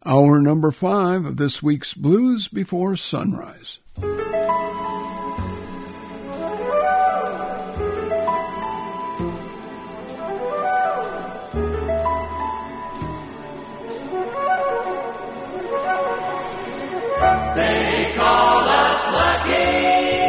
Hour number 5 of this week's Blues Before Sunrise. They call us lucky.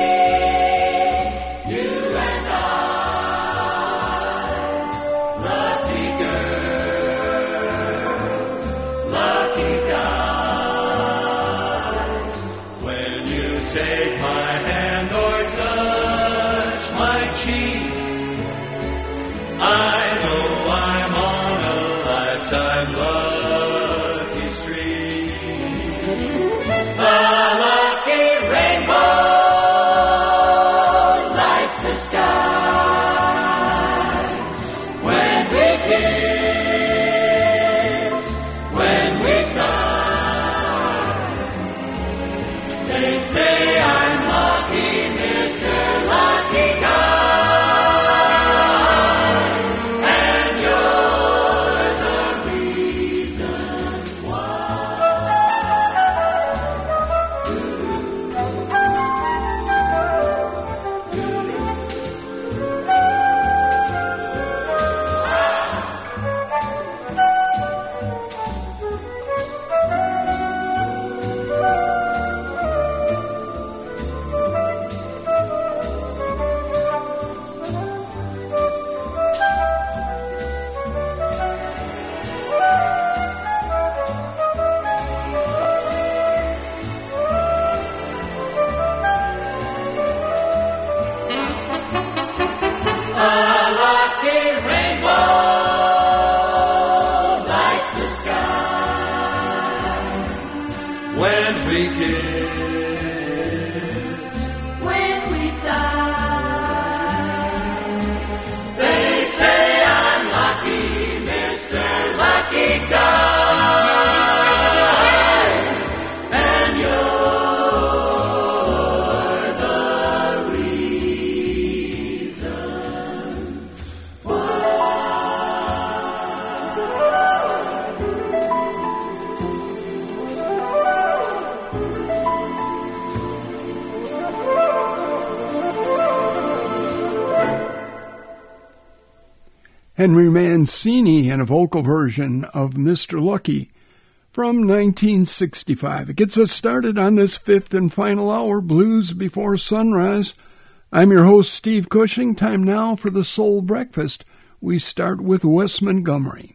Henry Mancini in a vocal version of Mr. Lucky from 1965. It gets us started on this fifth and final hour, Blues Before Sunrise. I'm your host, Steve Cushing. Time now for the Soul Breakfast. We start with Wes Montgomery.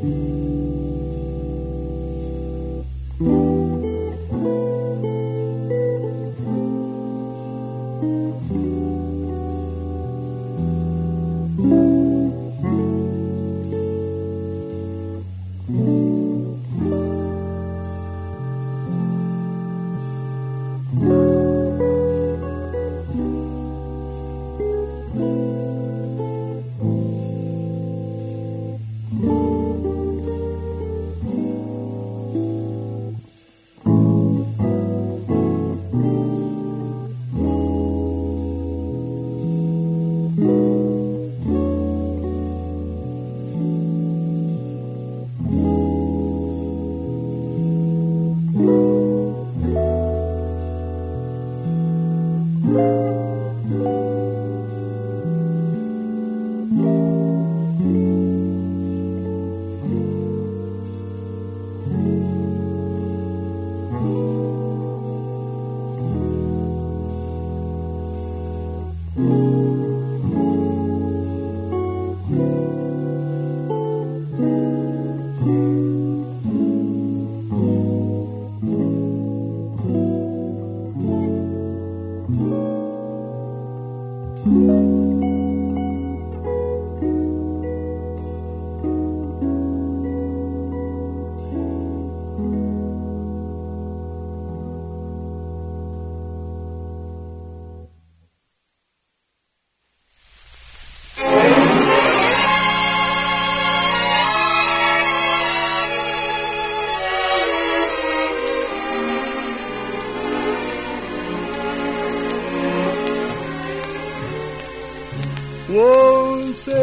Won't say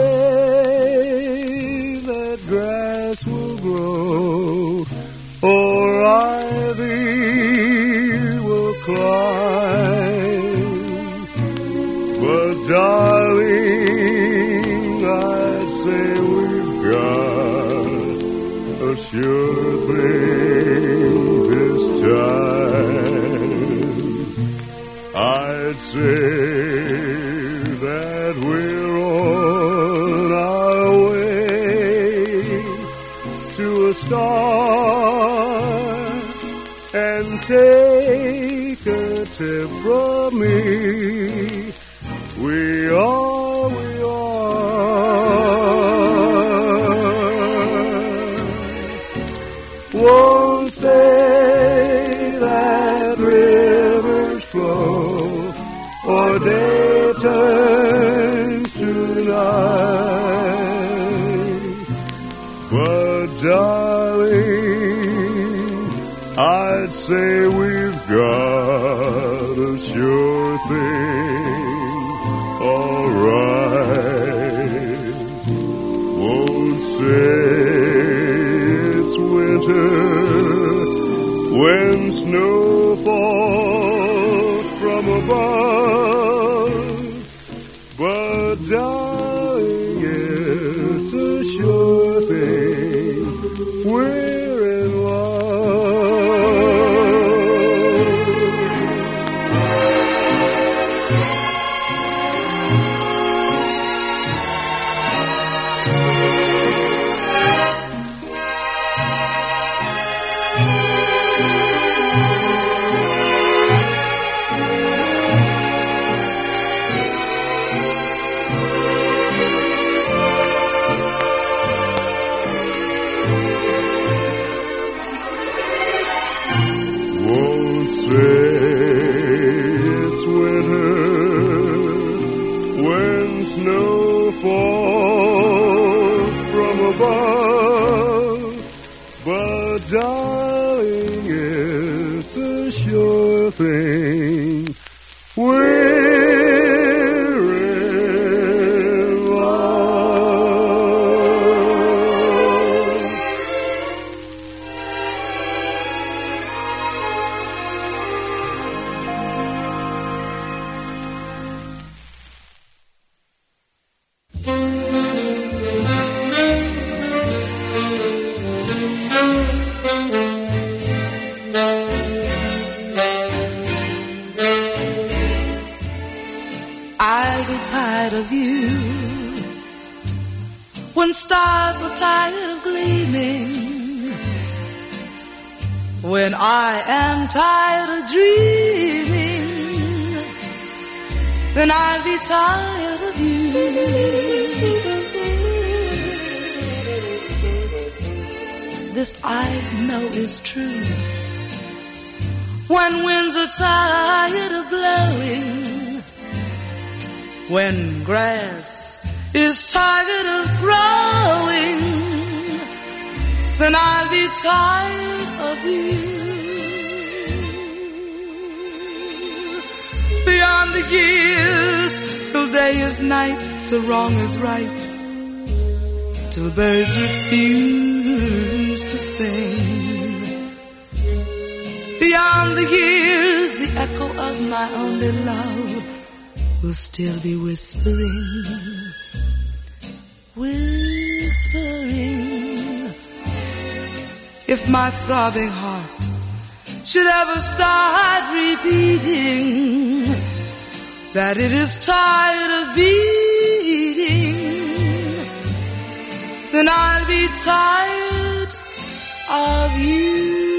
that grass will grow or ivy will climb, but darling, I'd say we've got a sure thing this time. I'd say that we're on our way to a star, and take a tip from me, we are. Won't say that rivers flow or day turns to night, but darling, I'd say we've got a sure thing, alright. Won't say it's winter when snow falls from above, but darling, it's a sure thing, we're in it's winter when snow falls from above, but darling, it's a sure thing, we're in love. I'll be tired of you when stars are tired of gleaming, when I am tired of dreaming, then I'll be tired of you. This I know is true. When winds are tired of blowing, when grass is tired of growing, then I'll be tired of you. Beyond the years, till day is night, till wrong is right, till birds refuse to sing. Beyond the years, the echo of my only love will still be whispering, whispering. If my throbbing heart should ever start repeating that it is tired of beating, then I'll be tired of you.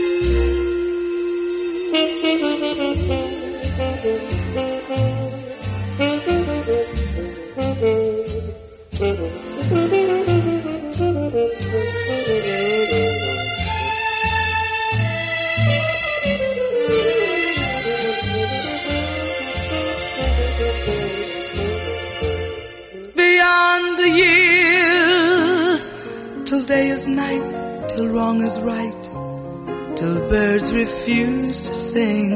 Beyond the years, till day is night, till wrong is right, till birds refuse to sing.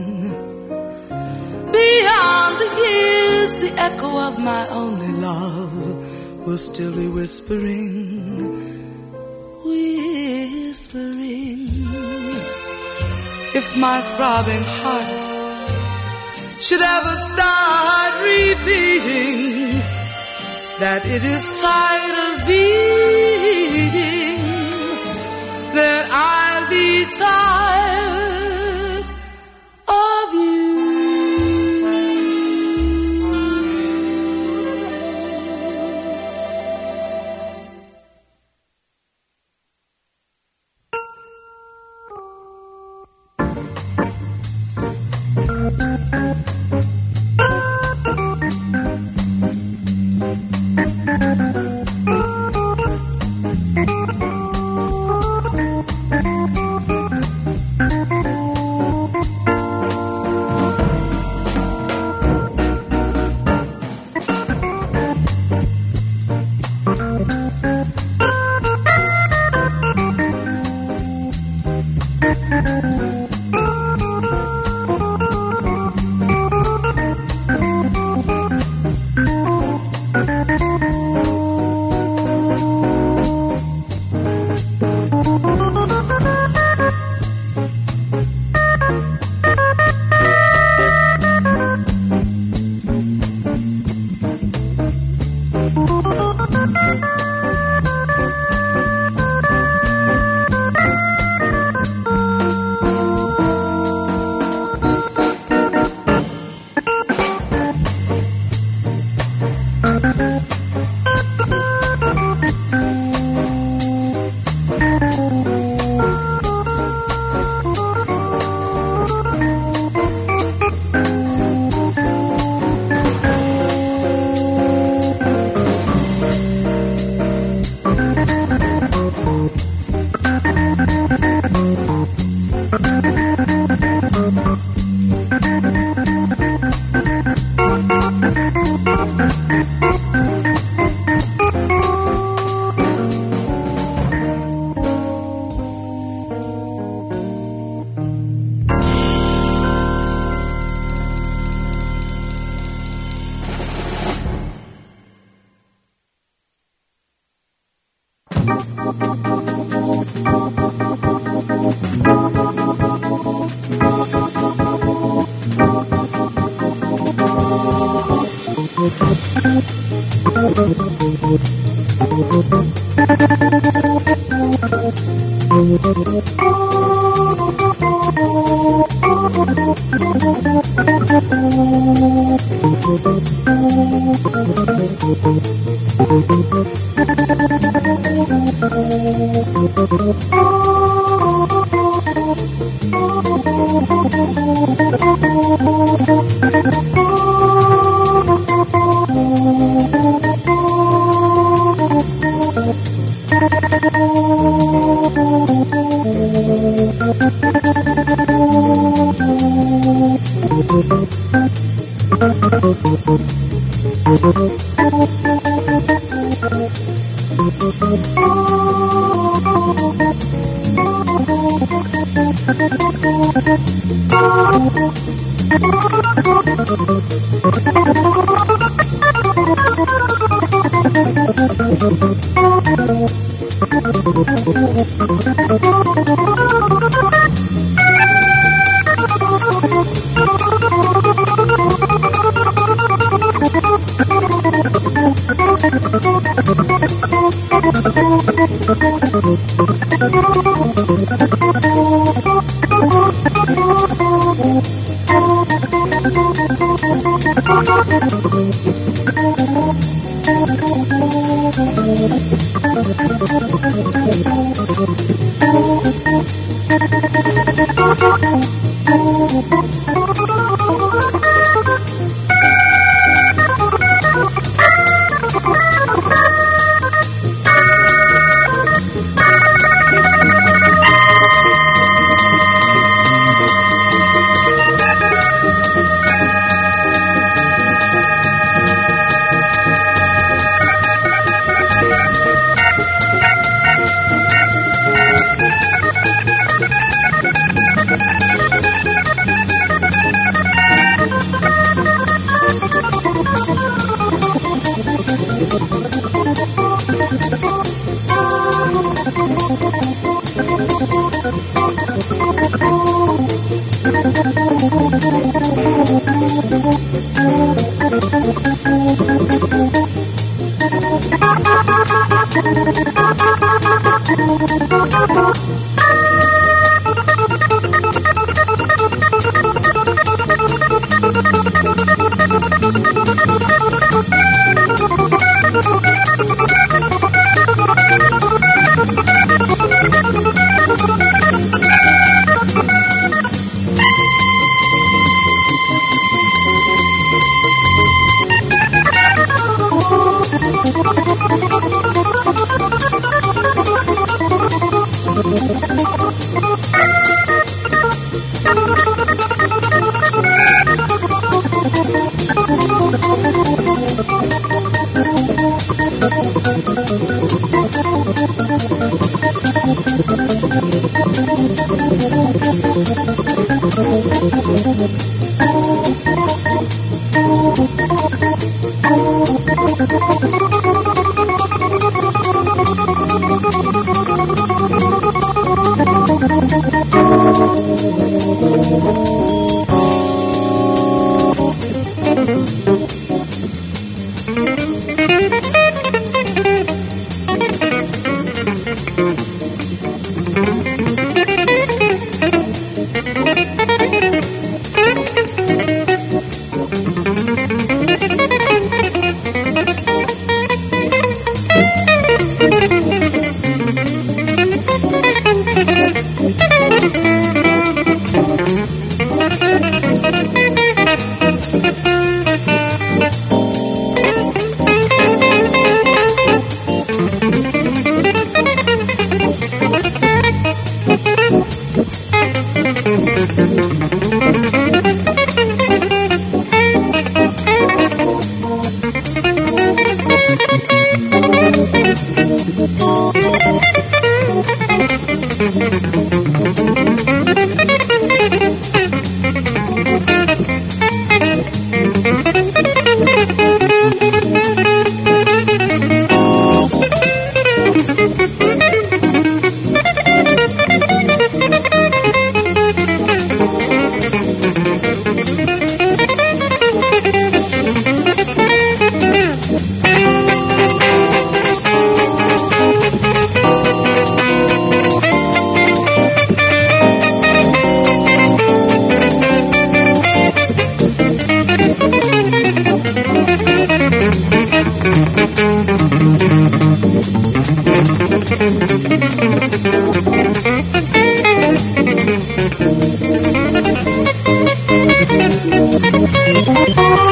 Beyond the years, the echo of my only love will still be whispering, whispering. If my throbbing heart should ever start repeating that it is tired of beating, then I'll be tired of you.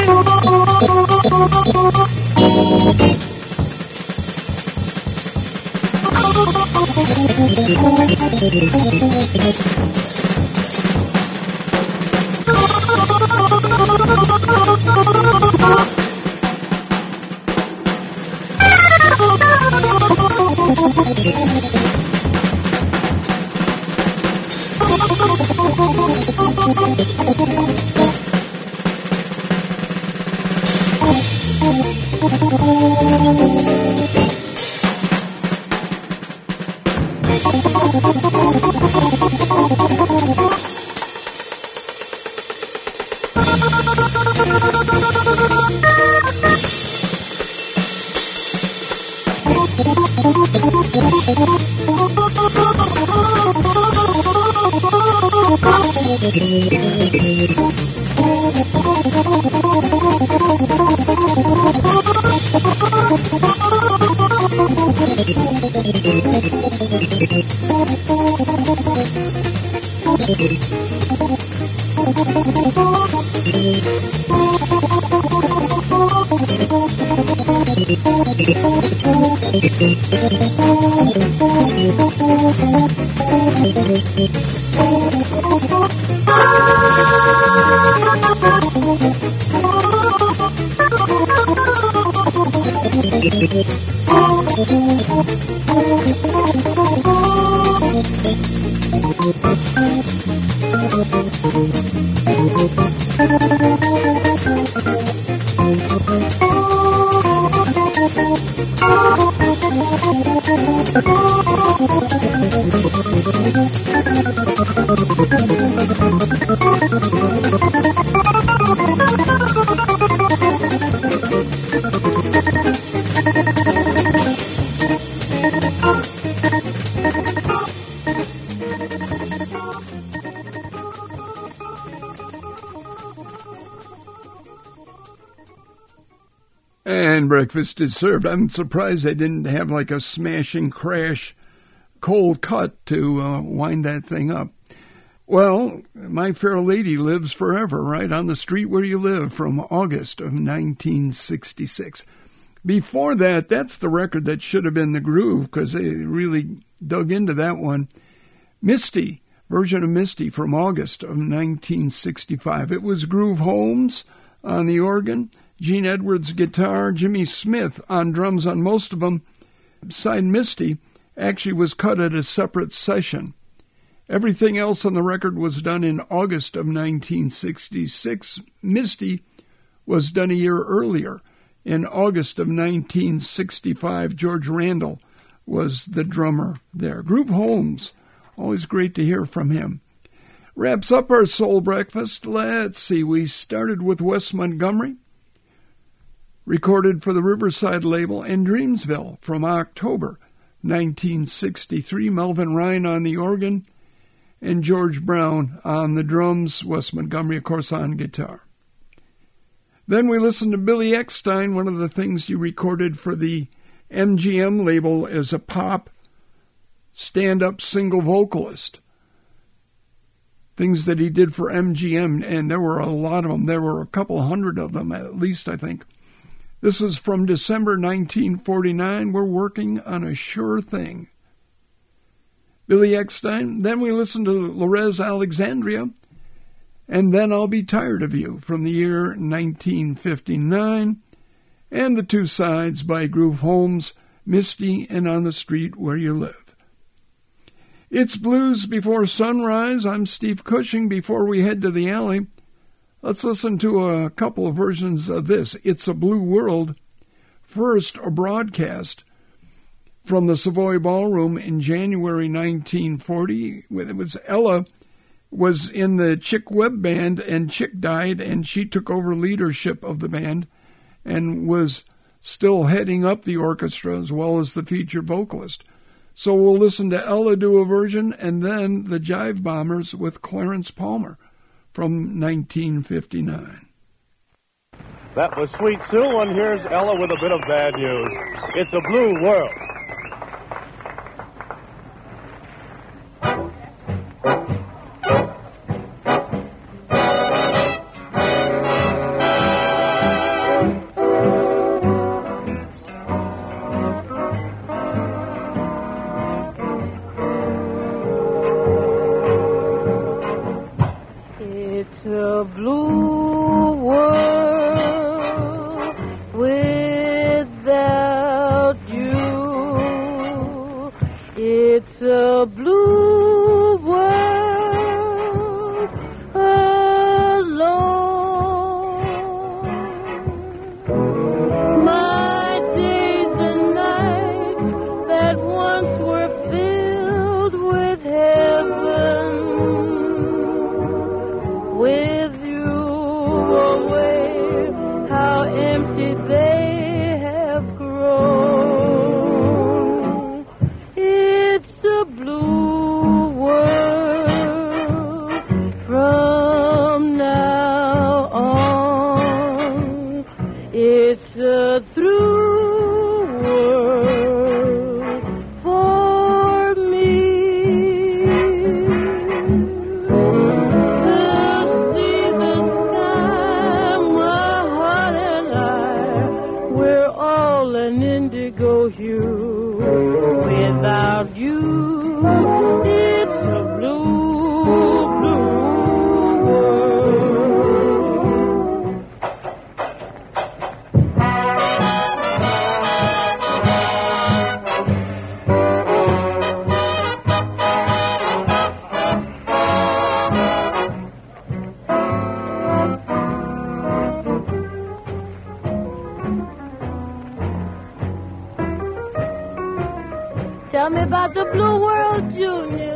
And breakfast is served. I'm surprised they didn't have like a smashing crash cold cut to wind that thing up. Well, My Fair Lady lives forever, right on the street where you live, from August of 1966. Before that, that's the record that should have been The Groove, because they really dug into that one. Misty, version of Misty from August of 1965. It was Groove Holmes on the organ, Gene Edwards guitar, Jimmy Smith on drums on most of them. Side Misty actually was cut at a separate session. Everything else on the record was done in August of 1966. Misty was done a year earlier. In August of 1965, George Randall was the drummer there. Groove Holmes, always great to hear from him. Wraps up our soul breakfast. Let's see, we started with Wes Montgomery, recorded for the Riverside label, and Dreamsville from October 1963. Melvin Ryan on the organ, and George Brown on the drums, Wes Montgomery, of course, on guitar. Then we listened to Billy Eckstine, one of the things he recorded for the MGM label as a pop stand-up single vocalist. Things that he did for MGM, and there were a lot of them. There were a couple hundred of them, at least, I think. This is from December 1949. We're working on a sure thing. Billy Eckstine. Then we listened to Lorez Alexandria, and Then I'll Be Tired of You from the year 1959, and the two sides by Groove Holmes, Misty and On the Street Where You Live. It's Blues Before Sunrise. I'm Steve Cushing. Before we head to the alley, let's listen to a couple of versions of this. It's a Blue World. First, a broadcast from the Savoy Ballroom in January 1940. It was Ella was in the Chick Webb Band, and Chick died, and she took over leadership of the band and was still heading up the orchestra as well as the featured vocalist. So we'll listen to Ella do a version, and then the Jive Bombers with Clarence Palmer from 1959. That was Sweet Sue, and here's Ella with a bit of bad news. It's a blue world. empty they have grown. It's a blue world from now on. It's a through world for me. The sea, the sky, my heart and I, we're all an indigo hue. Without you, it's a blue, blue world. Tell me about the blue world, Junior.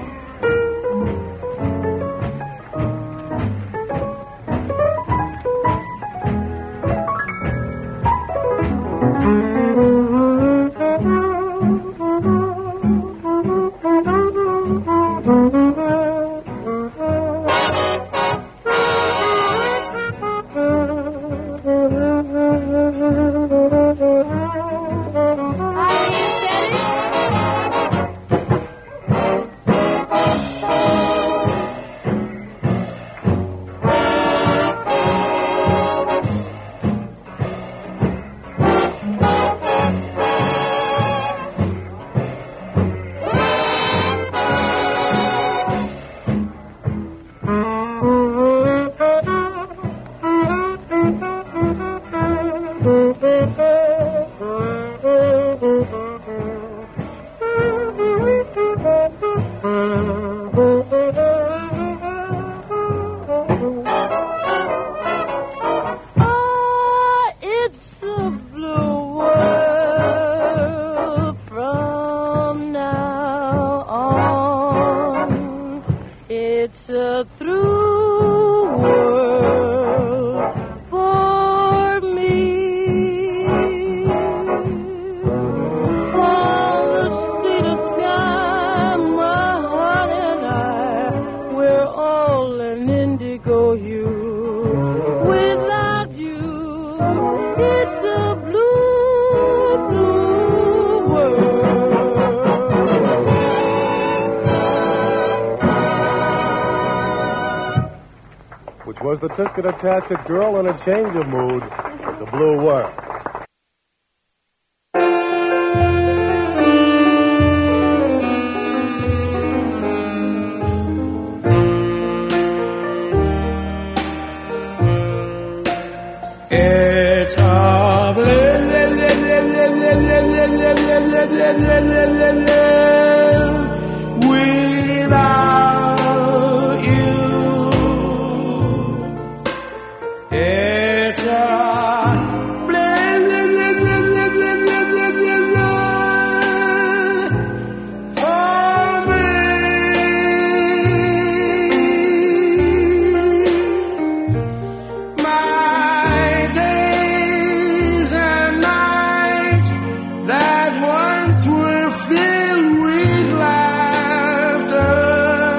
Was the tisket-attached girl in a change of mood with the blue world. It's a without you. It's a for me. My days and nights that once were filled with laughter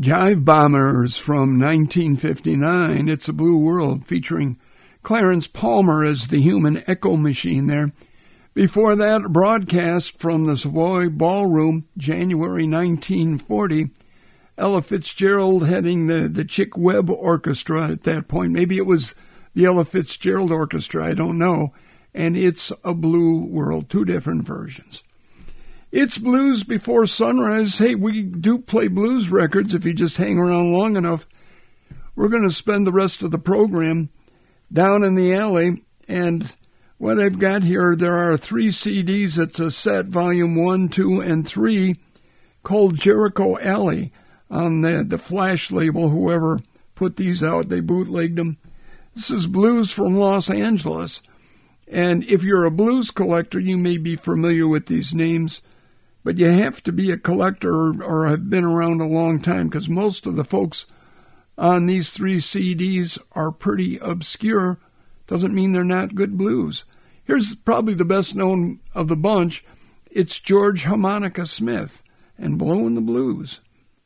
Jive Bombers from 1959. It's a Blue World, featuring Clarence Palmer as the human echo machine there. Before that, a broadcast from the Savoy Ballroom, January 1940. Ella Fitzgerald heading the Chick Webb Orchestra at that point. Maybe it was the Ella Fitzgerald Orchestra, I don't know. And It's a Blue World, two different versions. It's Blues Before Sunrise. Hey, we do play blues records if you just hang around long enough. We're going to spend the rest of the program down in the alley, and what I've got here, there are 3 CDs. It's a set, volume 1, 2, and 3, called Jericho Alley on the Flash label. Whoever put these out, they bootlegged them. This is blues from Los Angeles. And if you're a blues collector, you may be familiar with these names, but you have to be a collector or have been around a long time, because most of the folks on these 3 CDs are pretty obscure. Doesn't mean they're not good blues. Here's probably the best known of the bunch. It's George Harmonica Smith and Blowin' the Blues.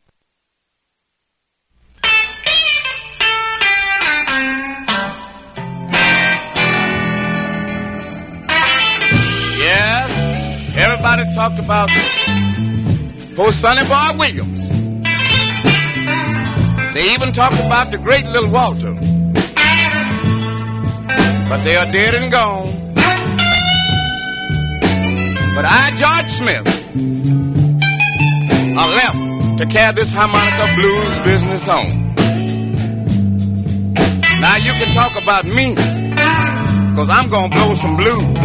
Yes, everybody talked about poor Sonny Boy Williams. They even talked about the great Little Walter. But they are dead and gone. But I, George Smith, are left to carry this harmonica blues business on. Now you can talk about me, because I'm going to blow some blues.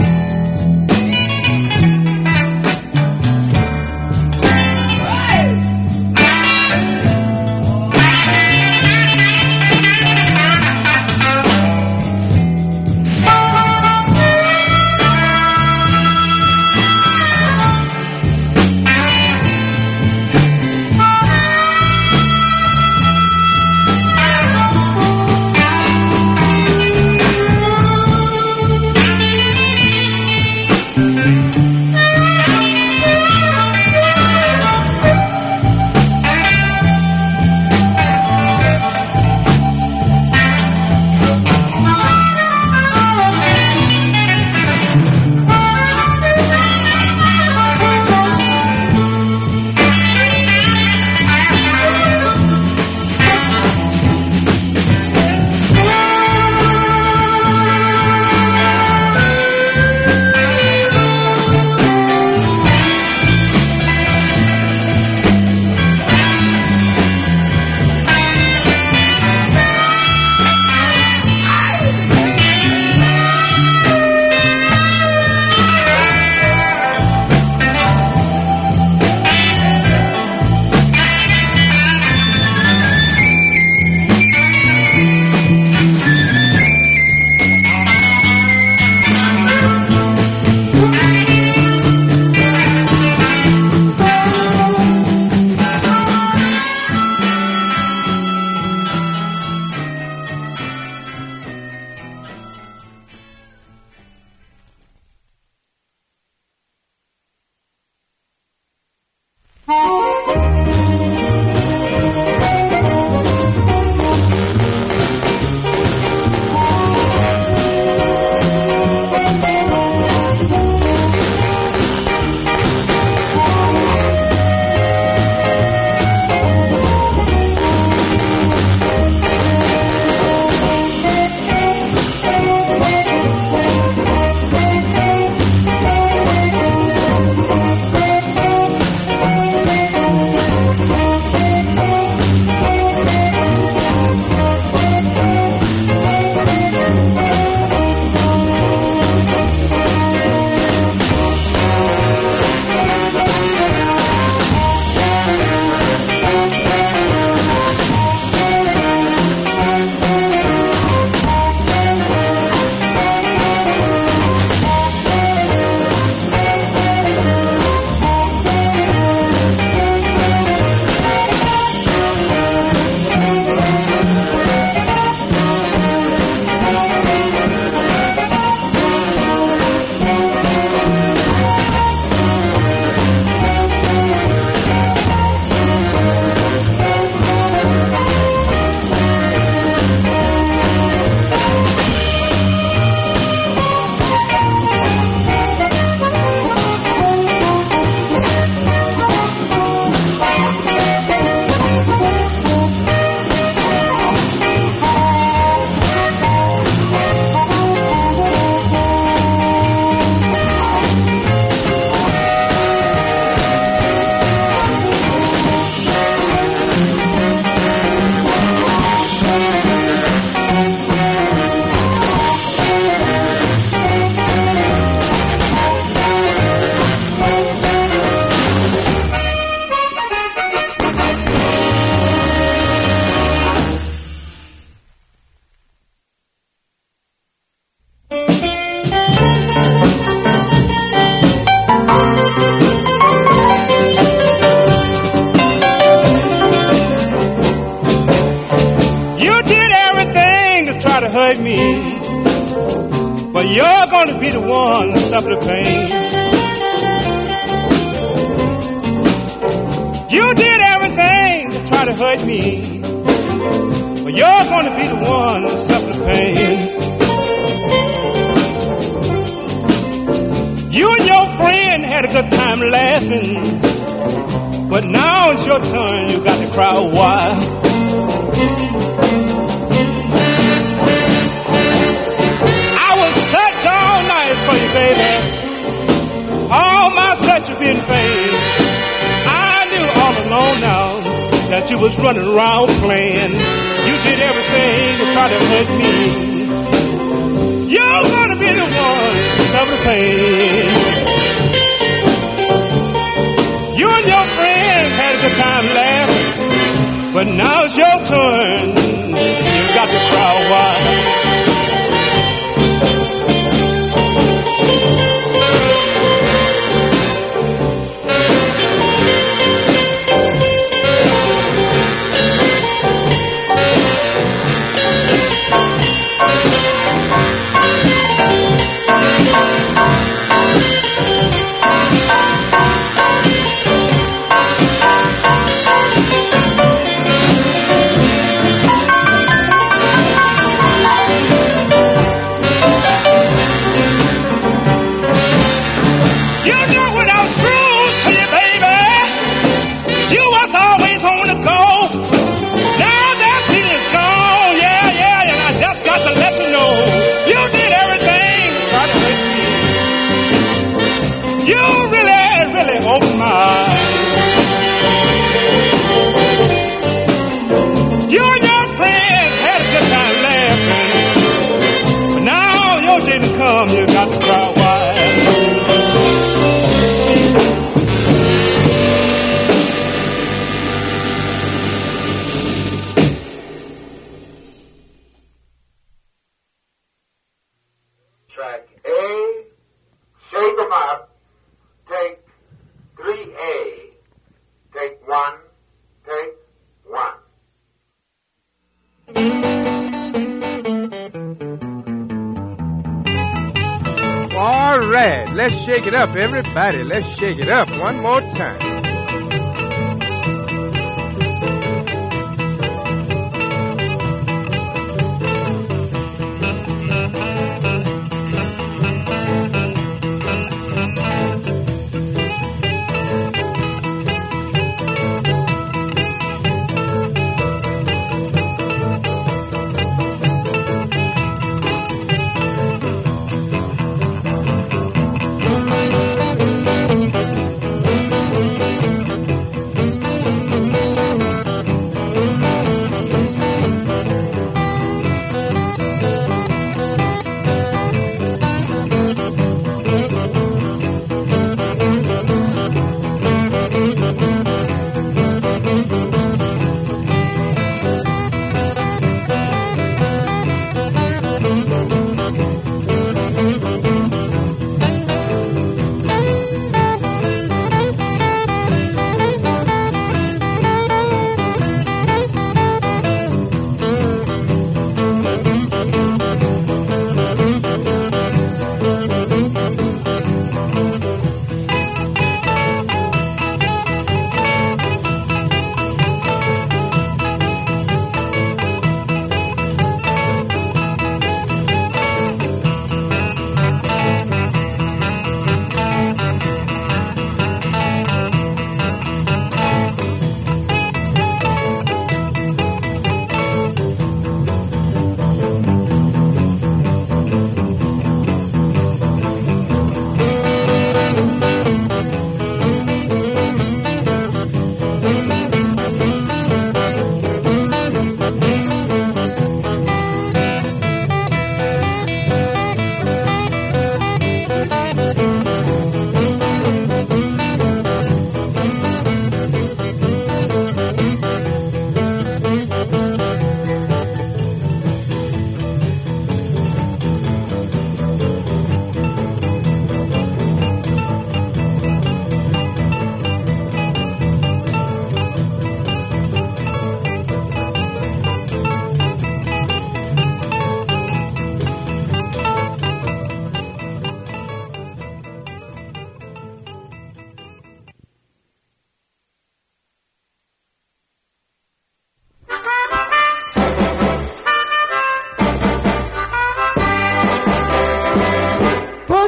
Well, you're gonna be the one to suffer the pain. You did everything to try to hurt me. Well, you're gonna be the one to suffer the pain. You and your friend had a good time laughing, but now it's your turn, you got to cry a while. I was searching all night for you, baby. All my searching been in vain. I knew all along now that you was running around playing. You did everything to try to hurt me. You're gonna be the one to suffer the pain. You and your friend had a good time laughing, but now it's your turn. You got to cry a while. You got to cry wide. Track A, shake 'em up. Take 3A. Take 1. Take 1. All right, let's shake it up, everybody. Let's shake it up one more time.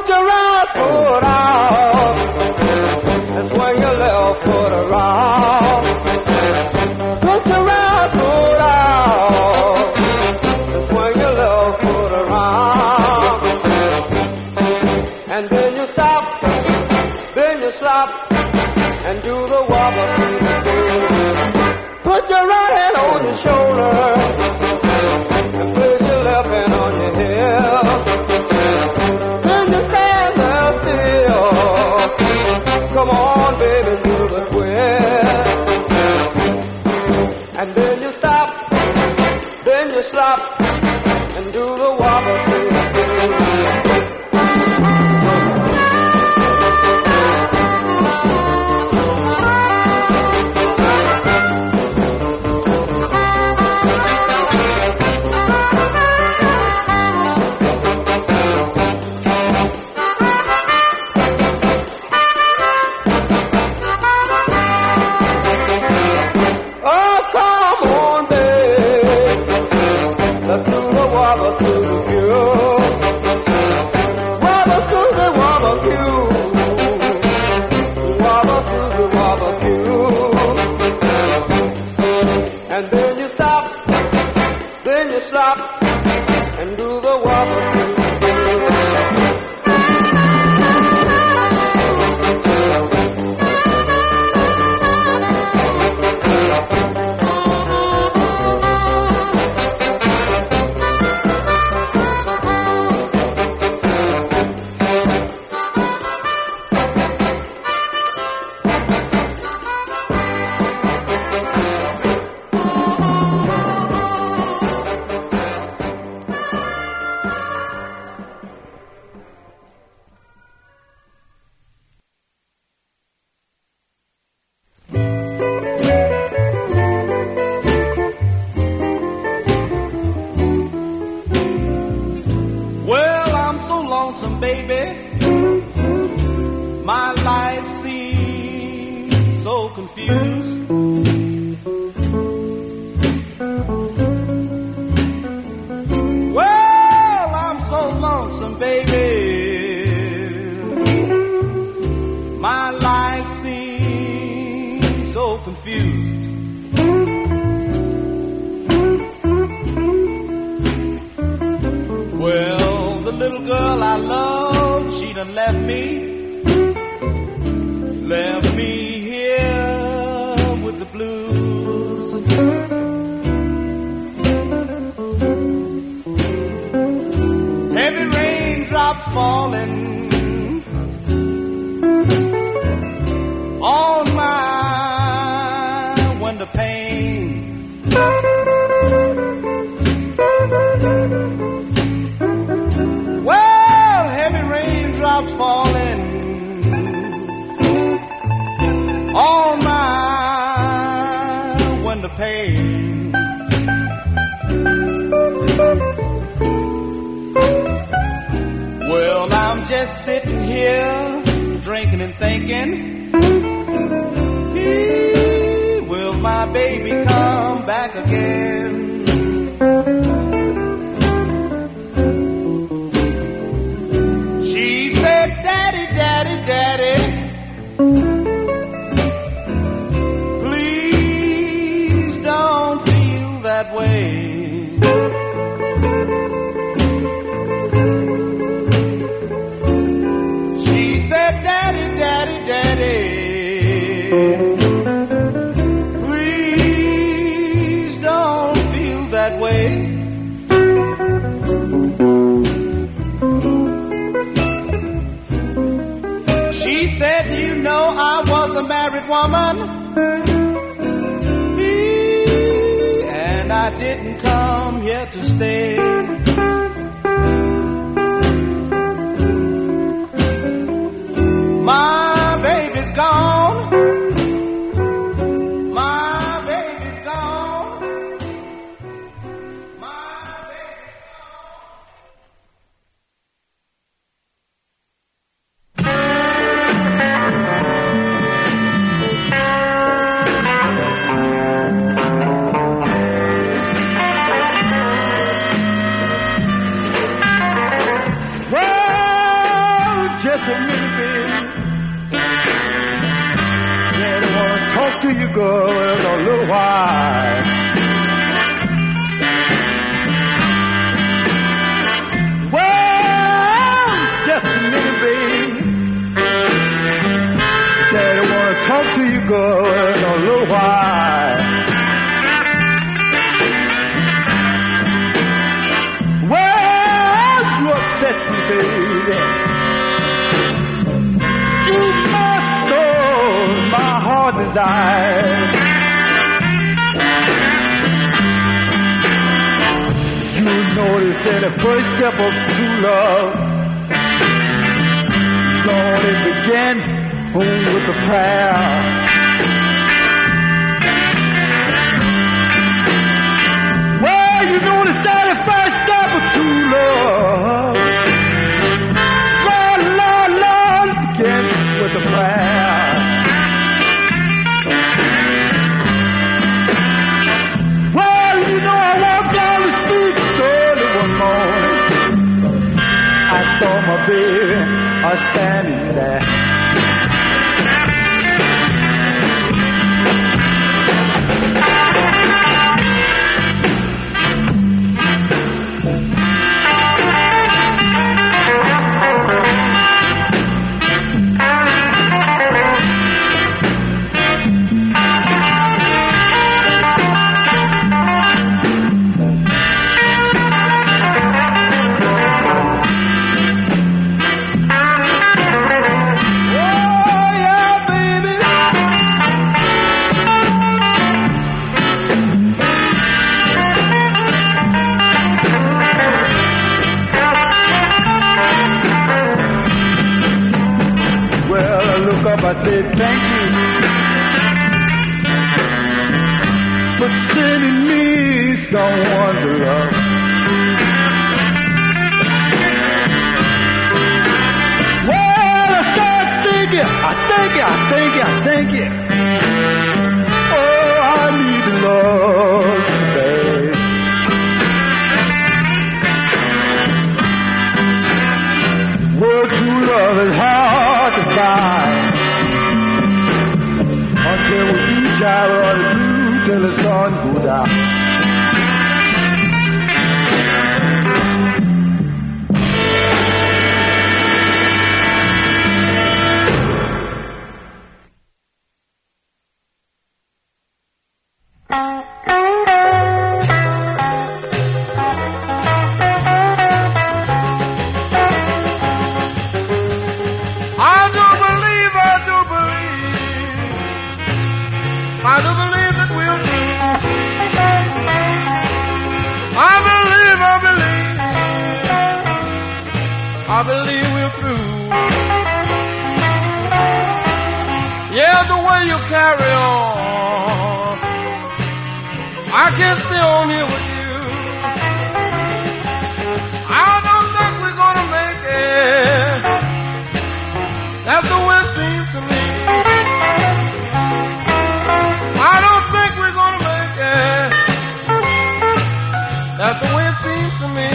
Put your right foot out and swing your left foot around. Put your right foot out and swing your left foot around. And then you stop, then you slop, and do the wobble. Put your right hand on your shoulder and place your left hand on your hip. Then you stand there still. Come on, baby, do the twist. And then you stop, then you slop, and do the wobble. And then you stop, then you slop, and do the wobble. just a minute, baby. Yeah, I want to talk to you, girl, a little while. Well, just a minute, baby. Yeah, I want to talk to you, girl, a little while. Well, you upset me, baby. Desire. You notice that the first step of true love, Lord, it begins with a prayer. Well, you notice that the first step of true love, Lord, begins with a prayer. Saw my baby standing there. I said thank you for sending me someone to love. Well, I said thank you, thank you. Oh, I need love today. Well, true love is hard to find. Until we each have all to do till the sun go down. I believe we're through. Yeah, the way you carry on, I can't stay on here with you. I don't think we're gonna make it. That's the way it seems to me. I don't think we're gonna make it. That's the way it seems to me.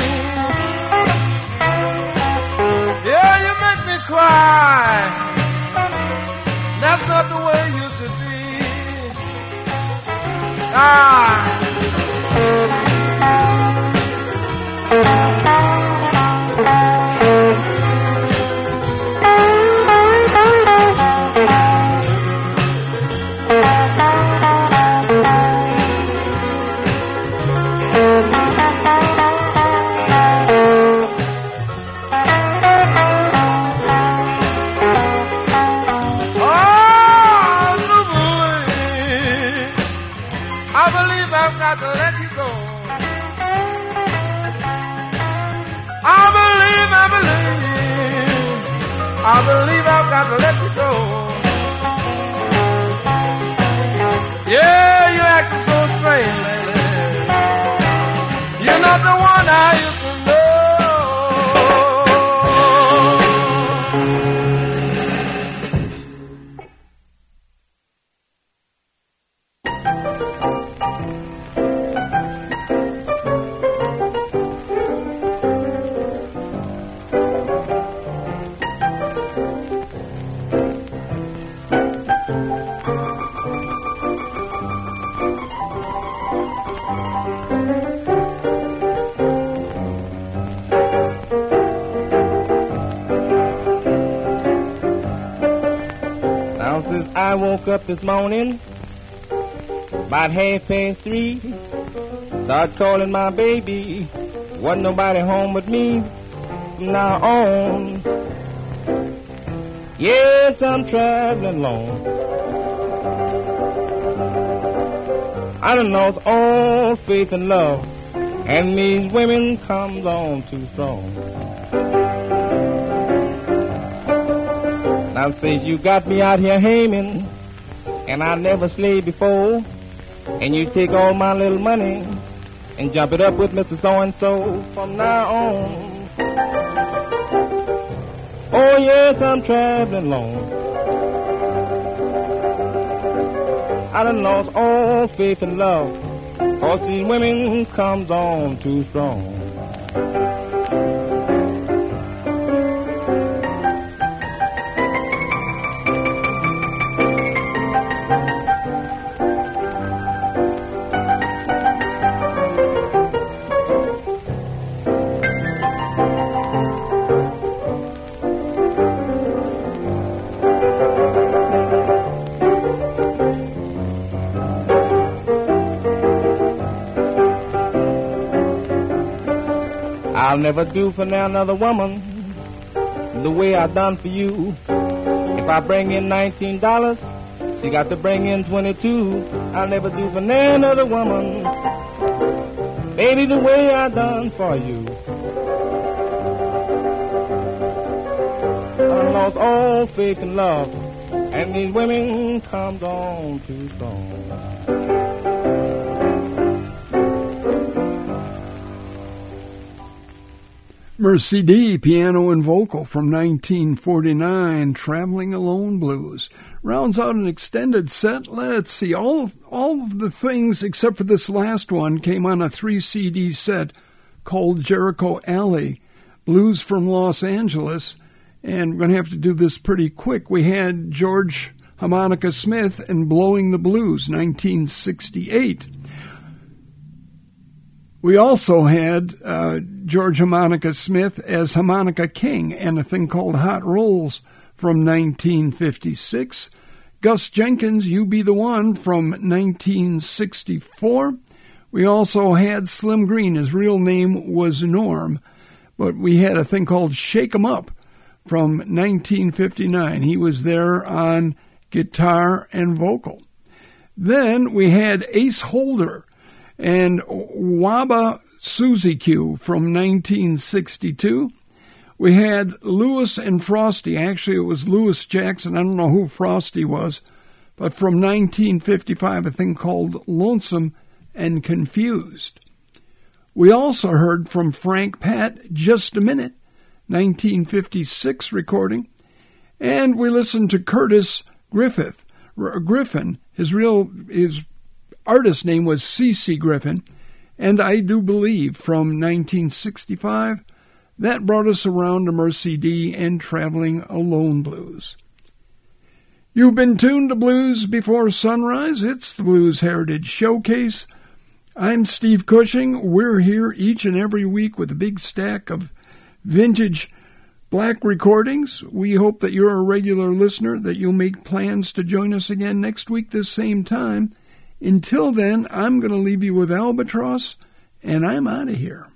Yeah, you make me cry. That's not the way you should be. I believe I've got to let you go. Yeah, you're acting so strange lately. You're not the one I used to know. Says I woke up this morning about 3:30. Start calling my baby. Wasn't nobody home but me. From now on, yes, I'm traveling alone. I done lost all faith and love, and these women comes on too strong. Now says you got me out here haming, and I never slaved before, and you take all my little money and jump it up with Mr. So-and-so from now on. Oh yes, I'm traveling alone. I done lost all faith and love, 'cause these women comes on too strong. I'll never do for another woman the way I done for you. If I bring in $19, she got to bring in 22. I'll never do for another woman, baby, the way I done for you. I lost all faith and love, and these women comes on too strong. Mercy D, piano and vocal from 1949, Traveling Alone Blues. Rounds out an extended set. Let's see, all of the things except for this last one came on a 3-CD set called Jericho Alley, Blues from Los Angeles. And we're going to have to do this pretty quick. We had George Harmonica Smith and Blowing the Blues, 1968. We also had George Harmonica Smith as Harmonica King and a thing called Hot Rolls from 1956. Gus Jenkins, You Be the One from 1964. We also had Slim Green. His real name was Norm, but we had a thing called Shake 'Em Up from 1959. He was there on guitar and vocal. Then we had Ace Holder and Waba Suzy Q from 1962. We had Lewis and Frosty. Actually, it was Lewis Jackson. I don't know who Frosty was. But from 1955, a thing called Lonesome and Confused. We also heard from Frank Pat, Just a Minute, 1956 recording. And we listened to Curtis Griffin. His artist name was C.C. Griffin, and I Do Believe from 1965. That brought us around to Mercy D and Traveling Alone Blues. You've been tuned to Blues Before Sunrise. It's the Blues Heritage Showcase. I'm Steve Cushing. We're here each and every week with a big stack of vintage black recordings. We hope that you're a regular listener, that you'll make plans to join us again next week this same time. Until then, I'm going to leave you with Albatross, and I'm out of here.